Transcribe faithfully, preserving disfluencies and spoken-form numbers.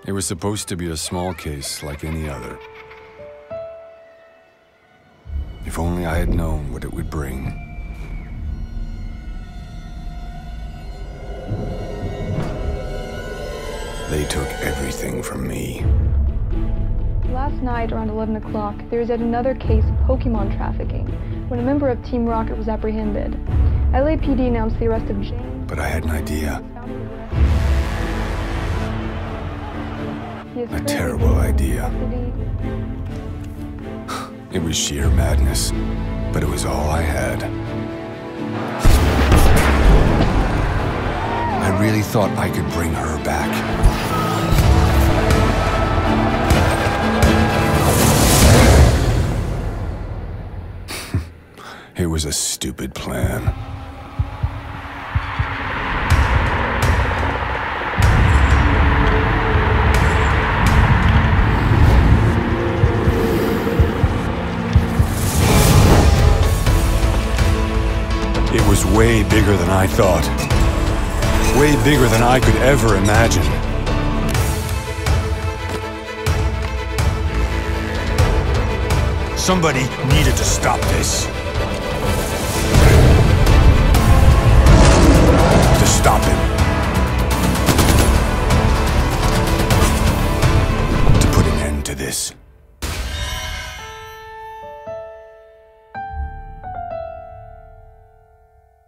It was supposed to be a small case like any other. If only I had known what it would bring. They took everything from me. Last night, around eleven o'clock, there was yet another case of Pokemon trafficking, when a member of Team Rocket was apprehended. L A P D announced the arrest of James. But I had an idea. A terrible idea. It was sheer madness, but it was all I had. I really thought I could bring her back. It was a stupid plan. It was way bigger than I thought. Way bigger than I could ever imagine. Somebody needed to stop this. To stop him.